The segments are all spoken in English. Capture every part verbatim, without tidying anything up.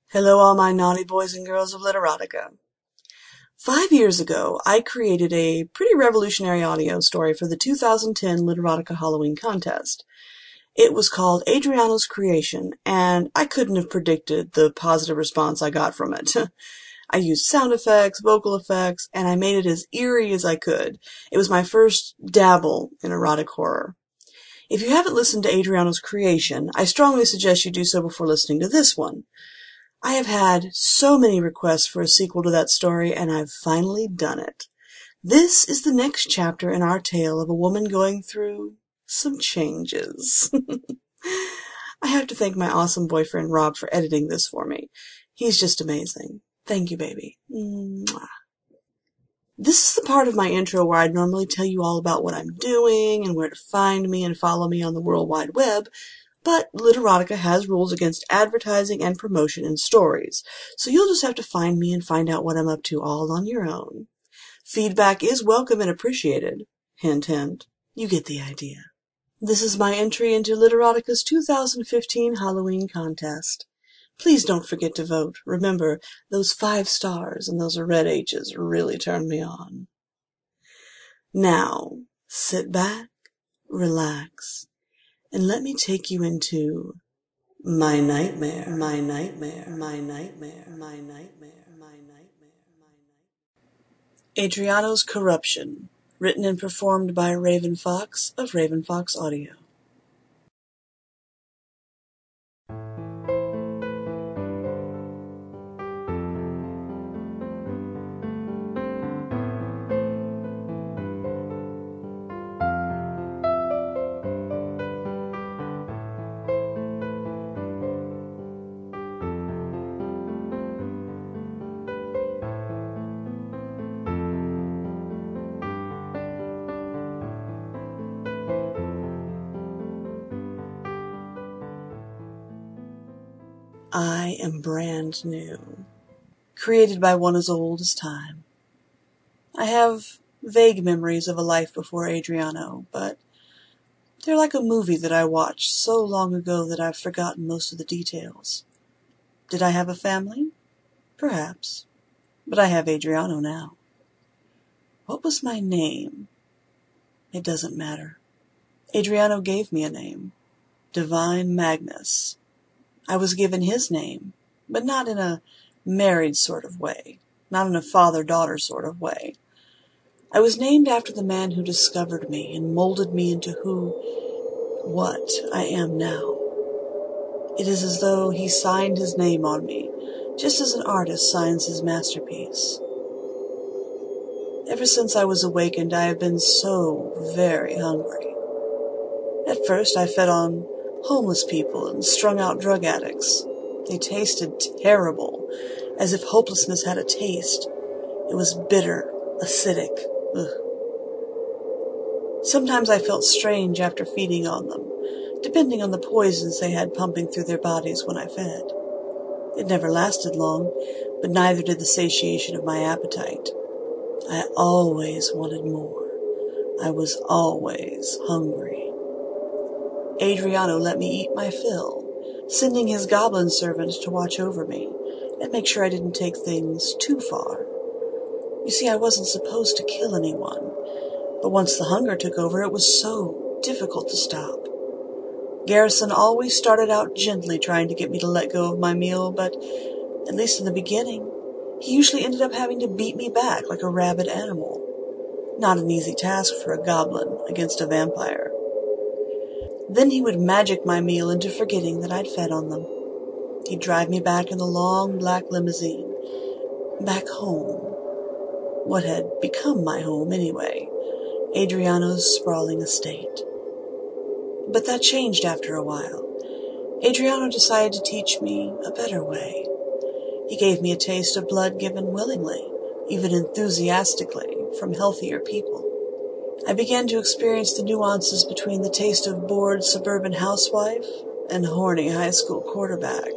Hello, all my naughty boys and girls of Literotica. Five years ago, I created a pretty revolutionary audio story for the two thousand ten Literotica Halloween contest. It was called Adriano's Creation, and I couldn't have predicted the positive response I got from it. I used sound effects, vocal effects, and I made it as eerie as I could. It was my first dabble in erotic horror. If you haven't listened to Adriano's Creation, I strongly suggest you do so before listening to this one. I have had so many requests for a sequel to that story, and I've finally done it. This is the next chapter in our tale of a woman going through some changes. I have to thank my awesome boyfriend Rob for editing this for me. He's just amazing. Thank you, baby. Mwah. This is the part of my intro where I'd normally tell you all about what I'm doing and where to find me and follow me on the World Wide Web, but Literotica has rules against advertising and promotion in stories, so you'll just have to find me and find out what I'm up to all on your own. Feedback is welcome and appreciated. Hint, hint. You get the idea. This is my entry into Literotica's two thousand fifteen Halloween contest. Please don't forget to vote. Remember, those five stars and those red H's really turn me on. Now, sit back, relax, and let me take you into my nightmare, my nightmare, my nightmare, my nightmare, my nightmare, my nightmare. Adriano's Corruption, written and performed by Raven Fox of Raven Fox Audio. I am brand new, created by one as old as time. I have vague memories of a life before Adriano, but they're like a movie that I watched so long ago that I've forgotten most of the details. Did I have a family? Perhaps, but I have Adriano now. What was my name? It doesn't matter. Adriano gave me a name, Divine Magnus. I was given his name, but not in a married sort of way, not in a father-daughter sort of way. I was named after the man who discovered me and molded me into who, what I am now. It is as though he signed his name on me, just as an artist signs his masterpiece. Ever since I was awakened, I have been so very hungry. At first, I fed on homeless people and strung-out drug addicts. They tasted terrible, as if hopelessness had a taste. It was bitter, acidic. Ugh. Sometimes I felt strange after feeding on them, depending on the poisons they had pumping through their bodies when I fed. It never lasted long, but neither did the satiation of my appetite. I always wanted more. I was always hungry. Adriano let me eat my fill, sending his goblin servant to watch over me and make sure I didn't take things too far. You see, I wasn't supposed to kill anyone, but once the hunger took over, it was so difficult to stop. Garrison always started out gently trying to get me to let go of my meal, but, at least in the beginning, he usually ended up having to beat me back like a rabid animal. Not an easy task for a goblin against a vampire. Then he would magic my meal into forgetting that I'd fed on them. He'd drive me back in the long black limousine. Back home. What had become my home anyway. Adriano's sprawling estate. But that changed after a while. Adriano decided to teach me a better way. He gave me a taste of blood given willingly, even enthusiastically, from healthier people. I began to experience the nuances between the taste of bored suburban housewife and horny high school quarterback.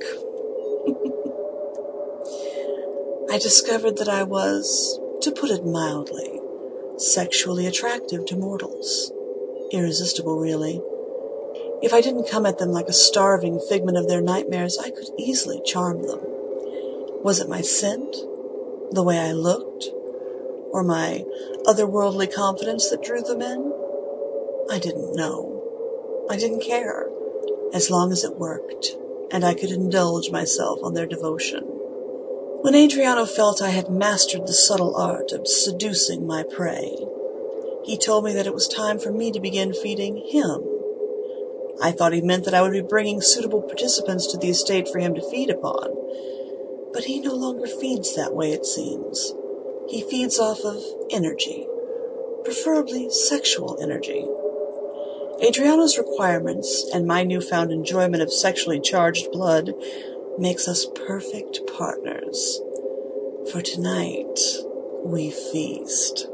I discovered that I was, to put it mildly, sexually attractive to mortals. Irresistible, really. If I didn't come at them like a starving figment of their nightmares, I could easily charm them. Was it my scent, the way I looked, or my otherworldly confidence that drew them in? I didn't know. I didn't care, as long as it worked, and I could indulge myself on their devotion. When Adriano felt I had mastered the subtle art of seducing my prey, he told me that it was time for me to begin feeding him. I thought he meant that I would be bringing suitable participants to the estate for him to feed upon, but he no longer feeds that way, it seems. He feeds off of energy, preferably sexual energy. Adriano's requirements and my newfound enjoyment of sexually charged blood makes us perfect partners. For tonight, we feast.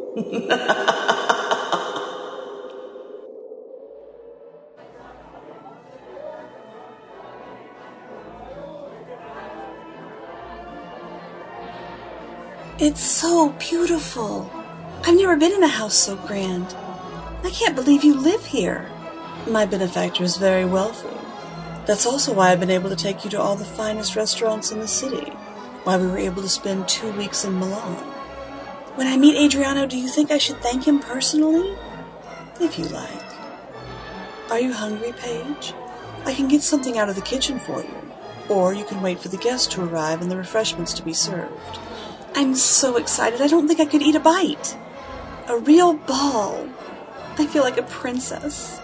It's so beautiful. I've never been in a house so grand. I can't believe you live here. My benefactor is very wealthy. That's also why I've been able to take you to all the finest restaurants in the city, why we were able to spend two weeks in Milan. When I meet Adriano, do you think I should thank him personally? If you like. Are you hungry, Paige? I can get something out of the kitchen for you, or you can wait for the guests to arrive and the refreshments to be served. I'm so excited, I don't think I could eat a bite. A real ball. I feel like a princess.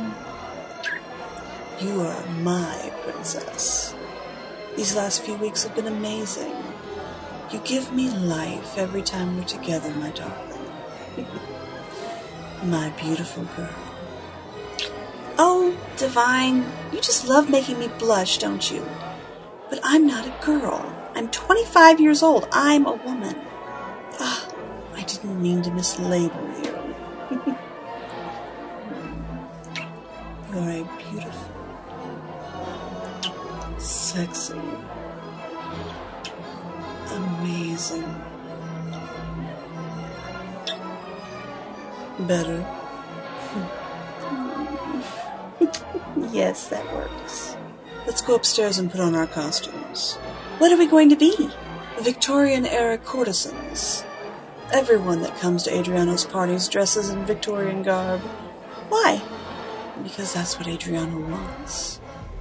You are my princess. These last few weeks have been amazing. You give me life every time we're together, my darling. My beautiful girl. Oh, Divine, you just love making me blush, don't you? But I'm not a girl. I'm twenty-five years old. I'm a woman. Ah, I didn't mean to mislabel you. You're a beautiful, sexy, amazing, better. Yes, that works. Let's go upstairs and put on our costumes. What are we going to be? Victorian-era courtesans. Everyone that comes to Adriano's parties dresses in Victorian garb. Why? Because that's what Adriano wants.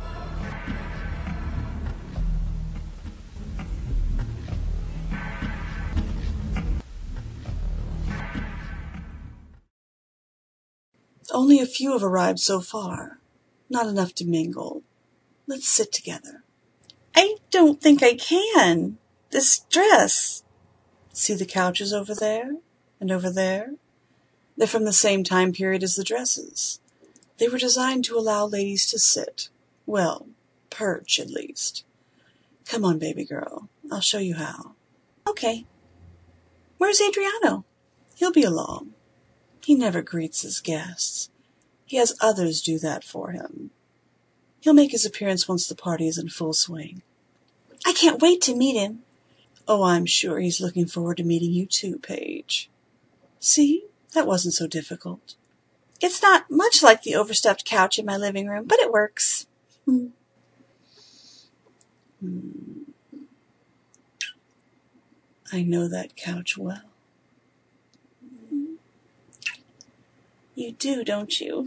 Only a few have arrived so far. Not enough to mingle. Let's sit together. I don't think I can. This dress. See the couches over there and over there? They're from the same time period as the dresses. They were designed to allow ladies to sit. Well, perch at least. Come on, baby girl. I'll show you how. Okay. Where's Adriano? He'll be along. He never greets his guests. He has others do that for him. He'll make his appearance once the party is in full swing. I can't wait to meet him. Oh, I'm sure he's looking forward to meeting you too, Paige. See? That wasn't so difficult. It's not much like the overstuffed couch in my living room, but it works. Hmm. Hmm. I know that couch well. Hmm. You do, don't you?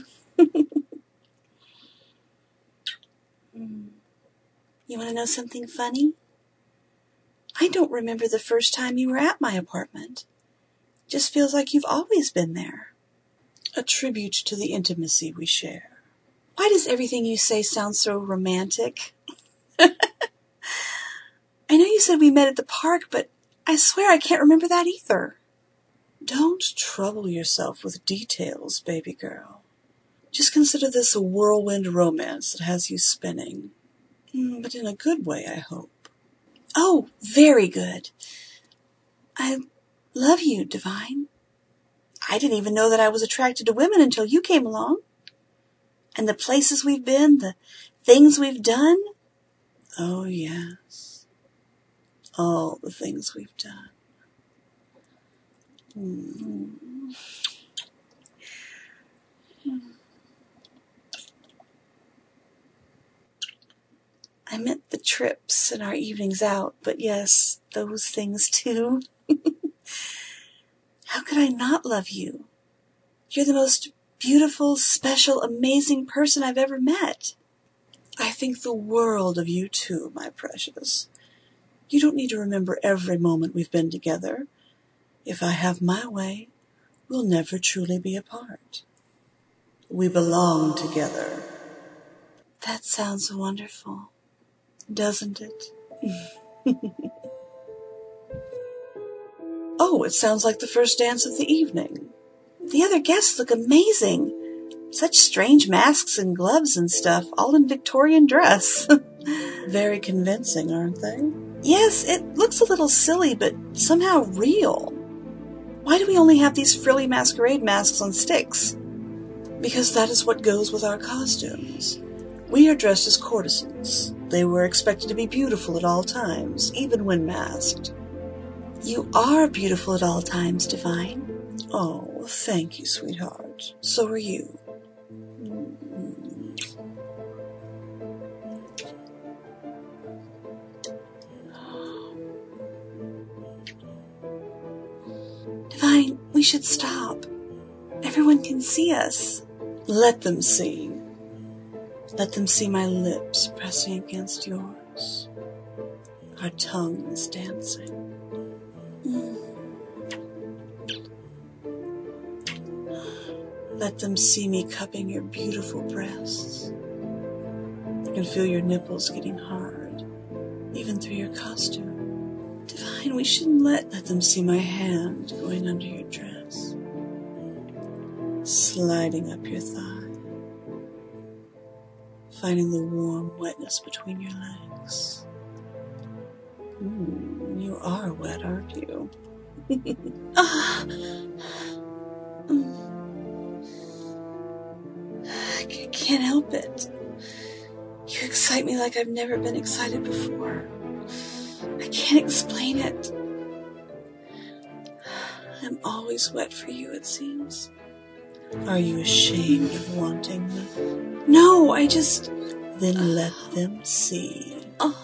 Hmm. You want to know something funny? I don't remember the first time you were at my apartment. Just feels like you've always been there. A tribute to the intimacy we share. Why does everything you say sound so romantic? I know you said we met at the park, but I swear I can't remember that either. Don't trouble yourself with details, baby girl. Just consider this a whirlwind romance that has you spinning. But in a good way, I hope. Oh, very good. I love you, Divine. I didn't even know that I was attracted to women until you came along. And the places we've been, the things we've done. Oh, yes. All the things we've done. Mm-hmm. I meant the trips and our evenings out, but yes, those things too. How could I not love you? You're the most beautiful, special, amazing person I've ever met. I think the world of you too, my precious. You don't need to remember every moment we've been together. If I have my way, we'll never truly be apart. We belong together. That sounds wonderful, doesn't it? Oh, it sounds like the first dance of the evening. The other guests look amazing. Such strange masks and gloves and stuff, all in Victorian dress. Very convincing, aren't they? Yes, it looks a little silly, but somehow real. Why do we only have these frilly masquerade masks on sticks? Because that is what goes with our costumes. We are dressed as courtesans. They were expected to be beautiful at all times, even when masked. You are beautiful at all times, Divine. Oh, thank you, sweetheart. So are you. Divine, we should stop. Everyone can see us. Let them see. Let them see my lips pressing against yours. Our tongues dancing. Mm. Let them see me cupping your beautiful breasts. I can feel your nipples getting hard, even through your costume. Divine, we shouldn't let... Let them see my hand going under your dress, sliding up your thigh, finding the warm wetness between your legs. Mm, you are wet, aren't you? Ah. Mm. I can't help it. You excite me like I've never been excited before. I can't explain it. I'm always wet for you, it seems. Are you ashamed of wanting me? No, I just... Then let them see. Oh.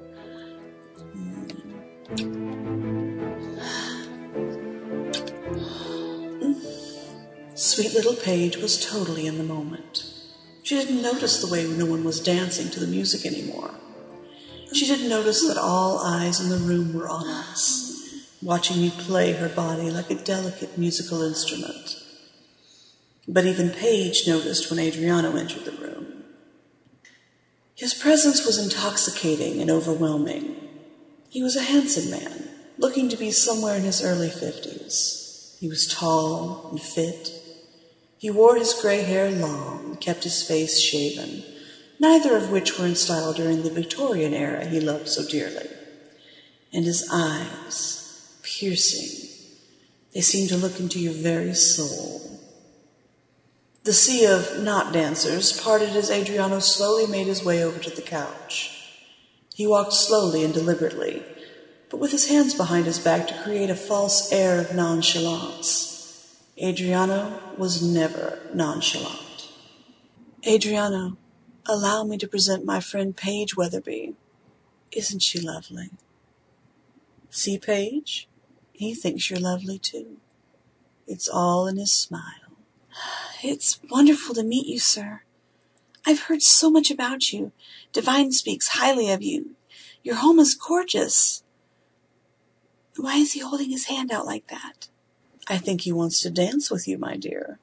Sweet little Paige was totally in the moment. She didn't notice the way no one was dancing to the music anymore. She didn't notice that all eyes in the room were on us, watching me play her body like a delicate musical instrument. But even Paige noticed when Adriano entered the room. His presence was intoxicating and overwhelming. He was a handsome man, looking to be somewhere in his early fifties. He was tall and fit. He wore his gray hair long and kept his face shaven, neither of which were in style during the Victorian era he loved so dearly. And his eyes, piercing, they seemed to look into your very soul. The sea of not dancers parted as Adriano slowly made his way over to the couch. He walked slowly and deliberately, but with his hands behind his back to create a false air of nonchalance. Adriano was never nonchalant. Adriano, allow me to present my friend Paige Weatherby. Isn't she lovely? See, Paige? He thinks you're lovely, too. It's all in his smile. It's wonderful to meet you, sir. I've heard so much about you. Divine speaks highly of you. Your home is gorgeous. Why is he holding his hand out like that? I think he wants to dance with you, my dear.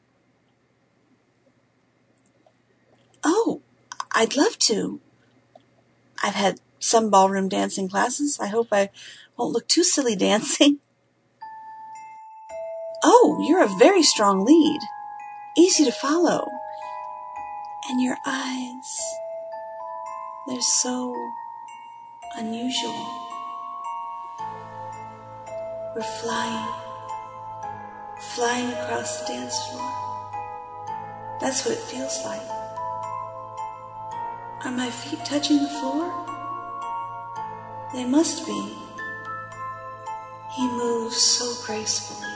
Oh, I'd love to. I've had some ballroom dancing classes. I hope I won't look too silly dancing. Oh, you're a very strong lead. Easy to follow. And your eyes, they're so unusual. We're flying, flying across the dance floor. That's what it feels like. Are my feet touching the floor? They must be. He moves so gracefully.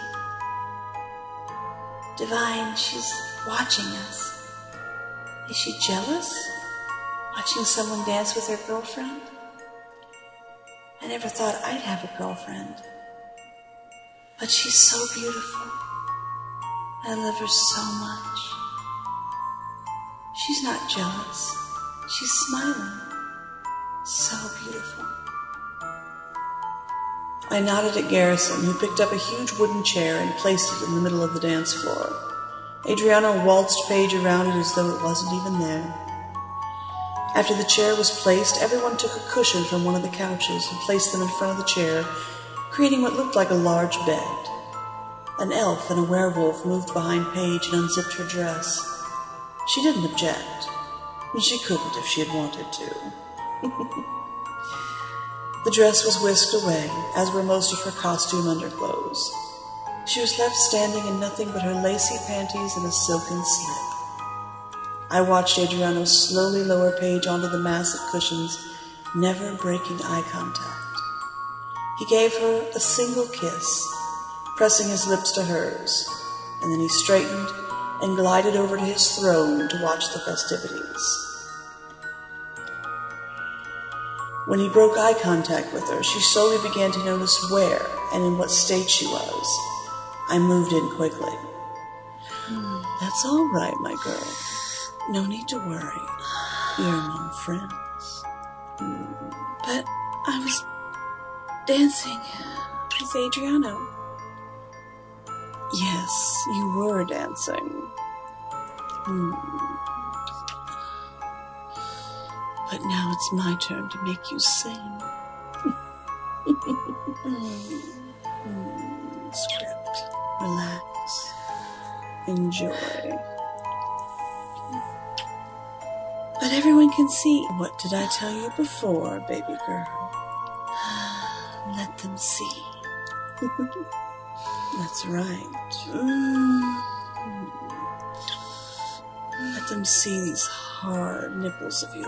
Divine, she's watching us. Is she jealous? Watching someone dance with their girlfriend? I never thought I'd have a girlfriend. But she's so beautiful. I love her so much. She's not jealous. She's smiling. So beautiful. I nodded at Garrison, who picked up a huge wooden chair and placed it in the middle of the dance floor. Adriano waltzed Paige around it as though it wasn't even there. After the chair was placed, everyone took a cushion from one of the couches and placed them in front of the chair, creating what looked like a large bed. An elf and a werewolf moved behind Paige and unzipped her dress. She didn't object, and she couldn't if she had wanted to. The dress was whisked away, as were most of her costume underclothes. She was left standing in nothing but her lacy panties and a silken slip. I watched Adriano slowly lower Paige onto the mass of cushions, never breaking eye contact. He gave her a single kiss, pressing his lips to hers, and then he straightened and glided over to his throne to watch the festivities. When he broke eye contact with her, she slowly began to notice where and in what state she was. I moved in quickly. That's all right, my girl. No need to worry. You're among friends. But I was dancing with Adriano. Yes, you were dancing. Hmm. But now it's my turn to make you sing. mm. Mm. Script. Relax. Enjoy. But everyone can see. What did I tell you before, baby girl? Let them see. That's right. Mm. Let them see these hard nipples of yours.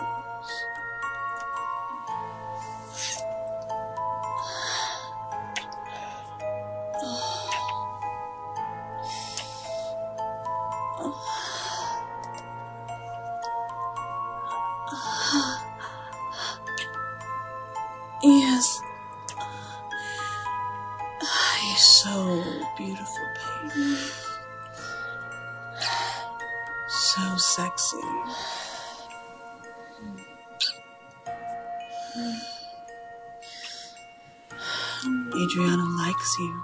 Yes. You're so beautiful, baby. So sexy. Adriano likes you.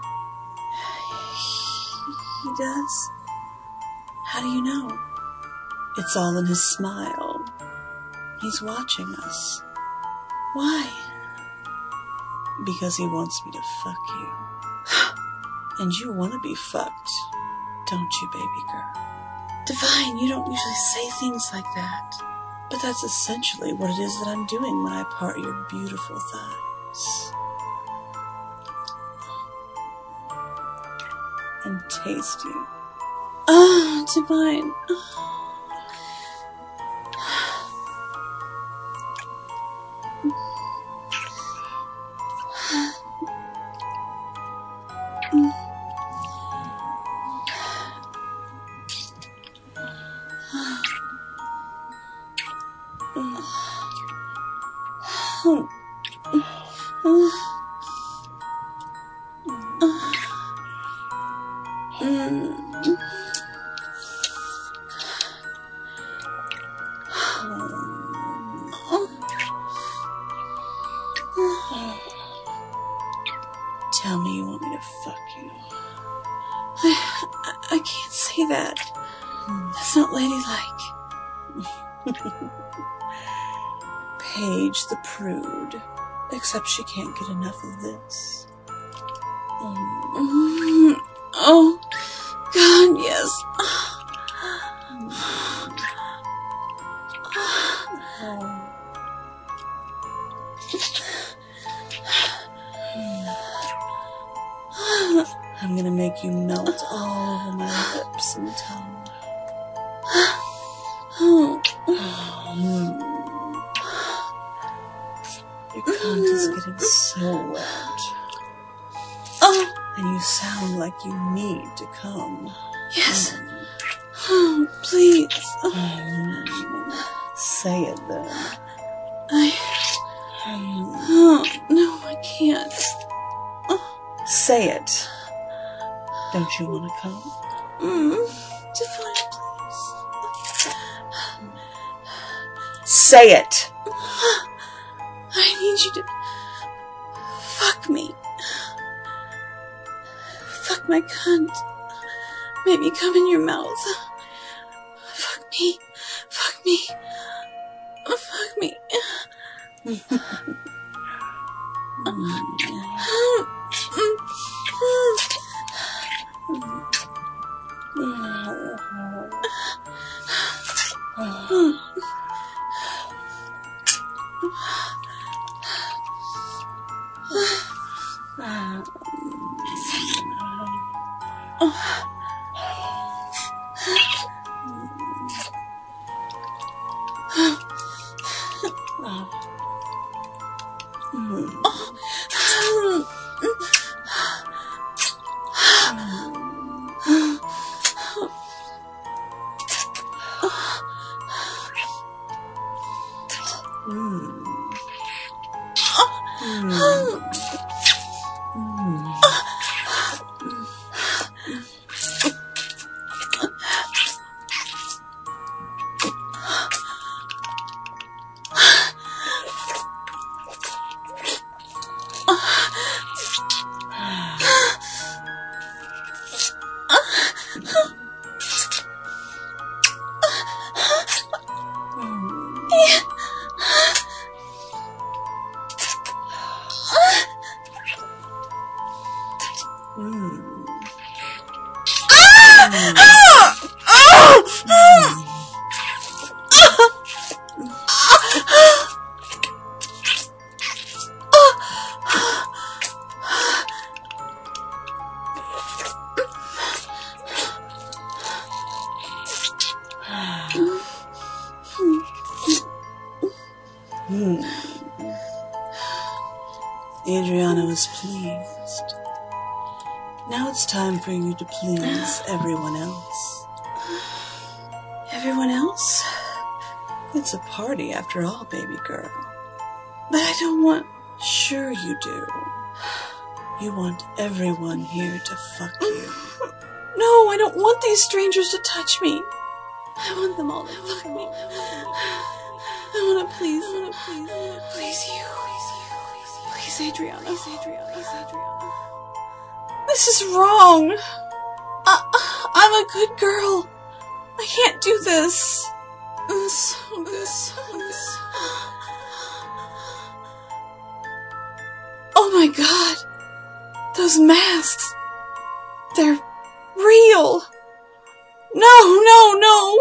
He does? How do you know? It's all in his smile. He's watching us. Why? Because he wants me to fuck you. And you want to be fucked, don't you, baby girl? Divine, you don't usually say things like that. But that's essentially what it is that I'm doing when I part your beautiful thighs. And taste you. Ah, Divine. Tell me you want me to fuck you. I, I, I can't say that. That's not ladylike. Paige the prude. Except she can't get enough of this. Mm. Oh, God, yes. I'm gonna make you melt all over my lips and tongue. Mm. Your cunt is getting so wet. Oh. And you sound like you need to come. Yes. Mm. Oh, please. Oh. Say it then. I... Oh, no, I can't. Say it. Don't you want to come? Mm, Define, please. Say it. I need you to... Fuck me. Fuck my cunt. Make me come in your mouth. Fuck me. Fuck me. Fuck me. Adriana was pleased. Now it's time for you to please everyone else. Everyone else? It's a party after all, baby girl. But I don't want... Sure you do. You want everyone here to fuck you. No, I don't want these strangers to touch me. I want them all to fuck me. I want to please, I want to please, I want to please you. Please, Adriana. Please, Adriana. Please, Adriana. This is wrong. I, I'm a good girl. I can't do this. This, this, this. Oh my god. Those masks. They're real. No, no, no.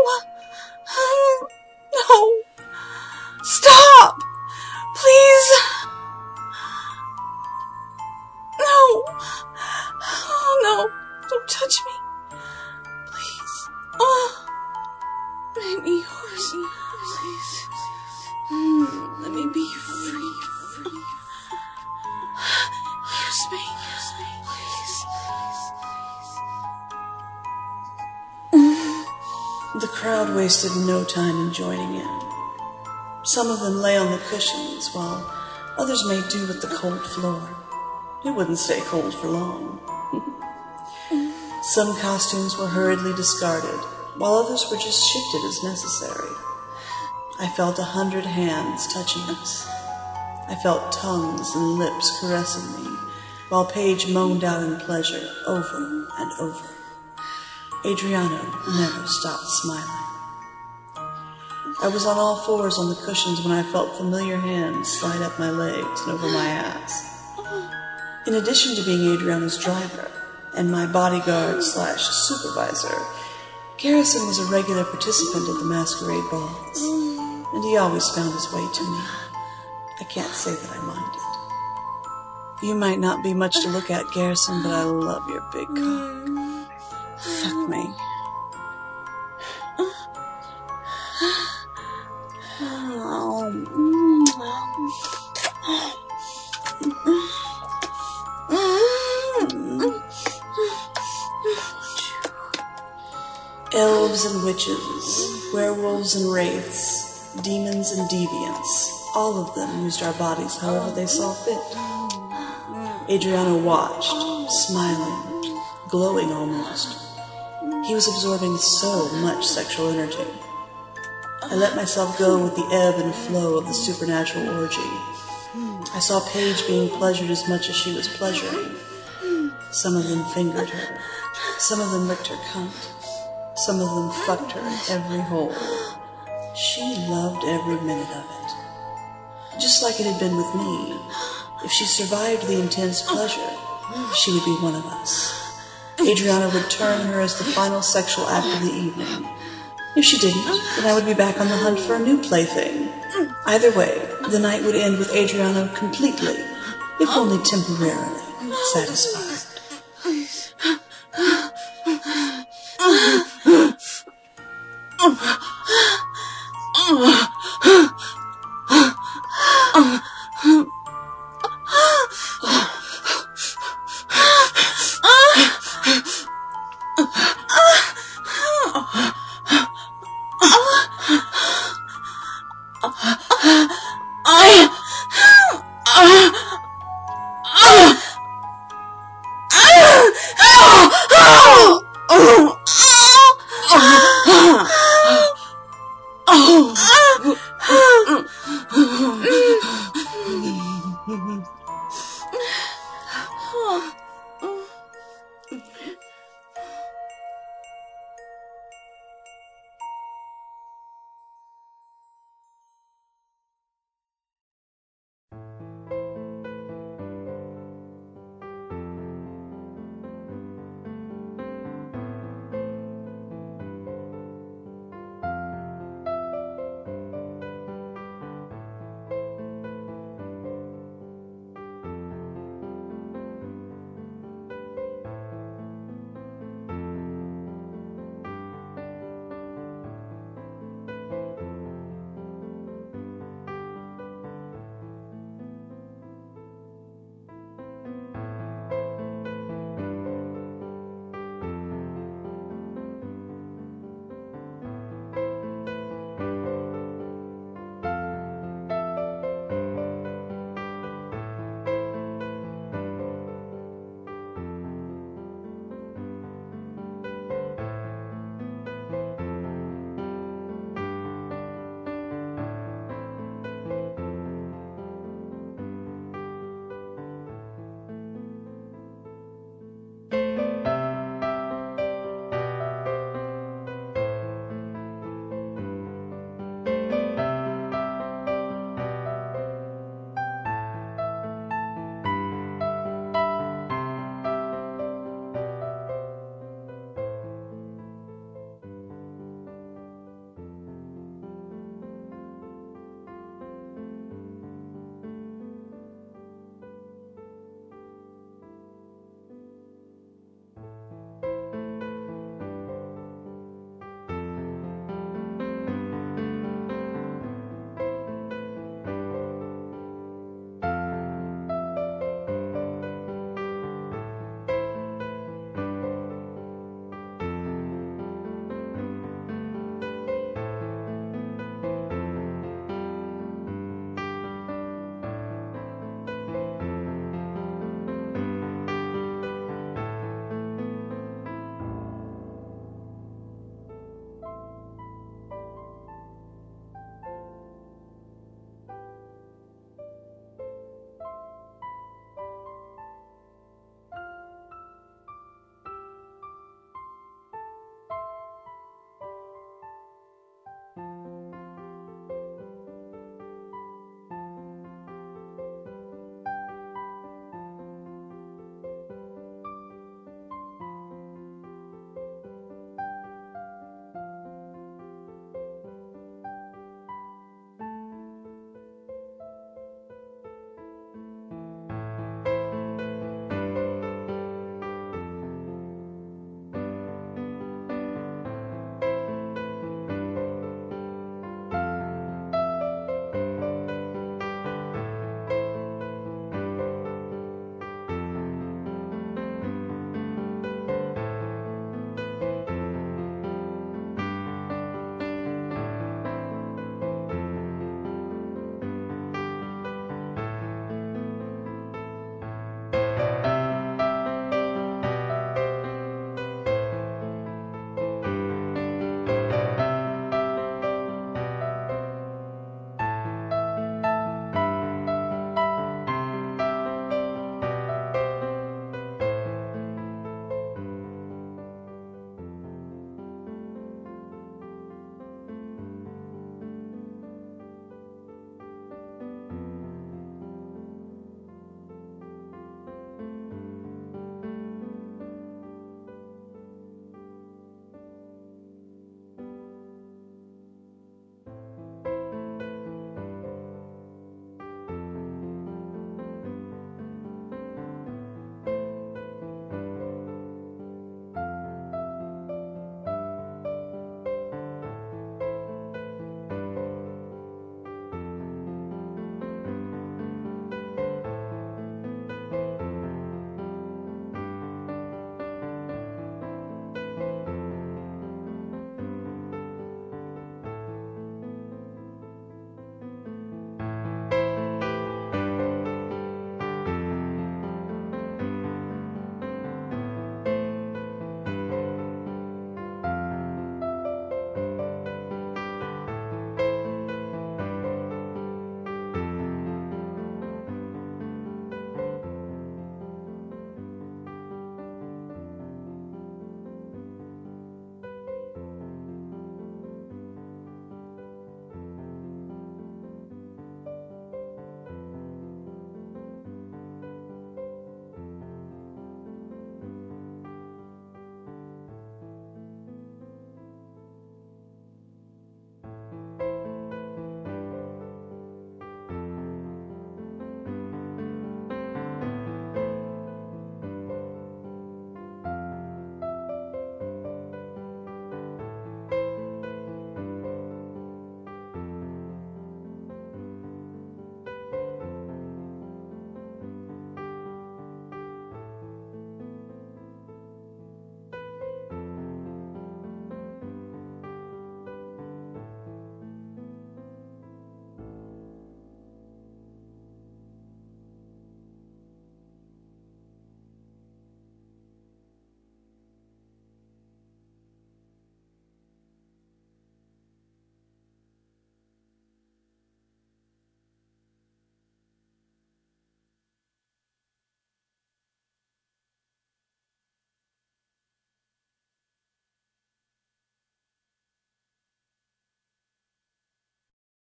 No. Stop. Please. No. Oh, no. Don't touch me. Please. Oh. Make me yours. Please. Mm, let me be free. free. Use me. Use me. Please. Please. The crowd wasted no time in joining in. Some of them lay on the cushions, while others made do with the cold floor. It wouldn't stay cold for long. Some costumes were hurriedly discarded, while others were just shifted as necessary. I felt a hundred hands touching us. I felt tongues and lips caressing me, while Paige moaned out in pleasure over and over. Adriana never stopped smiling. I was on all fours on the cushions when I felt familiar hands slide up my legs and over my ass. In addition to being Adriana's driver and my bodyguard slash supervisor, Garrison was a regular participant at the masquerade balls, and he always found his way to me. I can't say that I minded. You might not be much to look at, Garrison, but I love your big cock. Fuck me. Elves and witches, werewolves and wraiths, demons and deviants. All of them used our bodies however they saw fit. Adriano watched, smiling, glowing almost. He was absorbing so much sexual energy. I let myself go with the ebb and flow of the supernatural orgy. I saw Paige being pleasured as much as she was pleasuring. Some of them fingered her. Some of them licked her cunt. Some of them fucked her in every hole. She loved every minute of it. Just like it had been with me. If she survived the intense pleasure, she would be one of us. Adriana would turn her as the final sexual act of the evening. If she didn't, then I would be back on the hunt for a new plaything. Either way, the night would end with Adriana completely, if only temporarily, satisfied. Please. I...